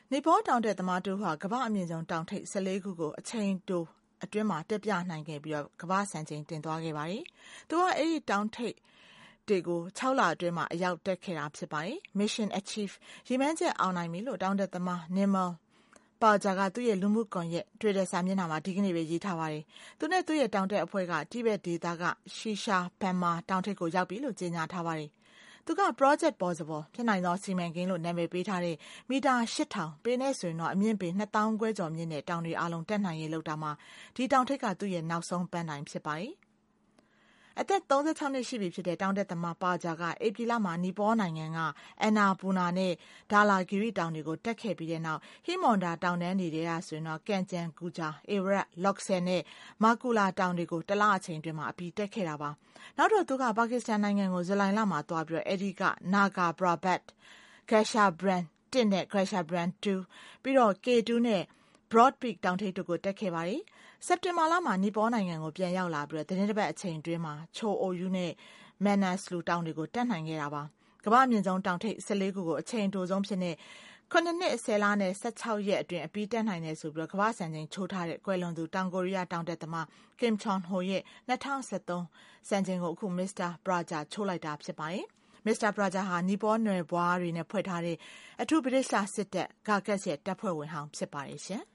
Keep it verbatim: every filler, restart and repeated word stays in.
နီပေါတောင်တက်သမားတူဟာကမ္ဘာအမြင့်ဆုံးတောင်ထိပ်၁၄ခုကိုအချိန်တိုအတွင်းမှာတက်ပြနိုင်ခဲ့ပြီးတော့ကမ္ဘာစံချိန်တင်သွားခဲ့ပါတယ်။သူကအဲ့ဒီတောင်ထိပ်တွေကို၆လအတွင်းမှာအရောက်တက်ခဲ့တာဖြစ်ပါတယ်။ Mission Achieve ရည်မှန်းချက်အောင်နိုင်ပြီလို့တောင်တက်သမား Nimal Parja ကသူ့ရဲ့လူမှုကွန်ရက် Twitter စာမျက်နှာမှာဒီကနေ့ပဲရေးထားပါတယ်။သူနဲ့သူ့ရဲ့တောင်တက်အဖွဲ့ကတိဘက်ဒေသက Shisha Pamma တောင်ထိပ်ကိုရောက်ပြီလို့ကြေညာထားပါတယ်။သူက Project Possible ဖြစ်နိုင်သောစီမံကိန်းလို့နာမည်ပေးထားတဲ့မီတာ၈ထောင်ပေနဲ့ဆိုရင်တော့အမြင့်ပေနှစ်သောင်းခွဲကျော်မြင့်တဲ့တောင်တွေအားလုံးတက်နိုင်ရေးလုပ်တာမှာဒီတောင်ထိပ်ကသူ့ရဲ့နောက်ဆုံးပန်းတိုင်ဖြစ်ပါတယ်။အသက်၃၆နှစ်ရှိပြီဖြစ်တဲ့တောင်တက်သမားပါဂျာကဧပြီလမှာနီပေါနိုင်ငံကအနာပူနာနဲ့ဒါလာဂီရီတောင်တွေကိုတက်ခဲ့ပြီးတဲ့နောက်ဟီမွန်ဒါတောင်တန်းတွေကဆိုရင်တော့ကန်ကျန်ကူဂျာအေရက်လော့ဆယ်နဲ့မာကူလာတောင်တွေကိုတလအချိန်တွင်းမှာအပြီးတက်ခဲ့တာပါနောက်တော့သူကပါကစ္စတန်နိုင်ငံကိုဇူလိုင်လမှာသွားပြီးတော့အဲဒီကနာဂါဘရာဘတ်ဂက်ရှာဘရန်တစ်နဲ့ဂက်ရှာဘရန်တူပြီးတော့ ကေ တူနဲ့Broad Peak တောင်ထိပ်တို့ကိုတက်ခဲ့ပါတယ်။စက်တင်ဘာလမှာနီပေါနိုင်ငံကိုပြန်ရောက်လာပြီးတော့သတင်းတစ်ပတ်အချိန်တွင်းမှာချိုအိုယူနဲ့မန်နက်စလူတောင်တွေကိုတက်နိုင်ခဲ့တာပါ။ကမ္ဘာအမြင့်ဆုံးတောင်ထိပ်၁၄ခုကိုအချိန်တိုဆုံးဖြစ်နေခုနှစ်နှစ်ဆယ်လနဲ့၁၆ရက်အတွင်းအပြီးတက်နိုင်တယ်ဆိုပြီးတော့ကမ္ဘာစံချိန်ချိုးထားတဲ့ကွယ်လွန်သူတောင်ကိုရီးယားတောင်တက်သမား Kim Chon Ho ရဲ့၂၀၁၃စံချိန်ကိုအခု Mister Praja ချိုးလိုက်တာဖြစ်ပါတယ်။ Mister Praja ဟာနီပေါနယ်ဘွားတွေနဲ့ဖွဲ့ထားတဲ့အထူးဗြိတိသျှစစ်တပ် Gagauz ရဲ့တပ်ဖွဲ့ဝင်ဟောင်းဖြစ်ပါတယ်ရှင်။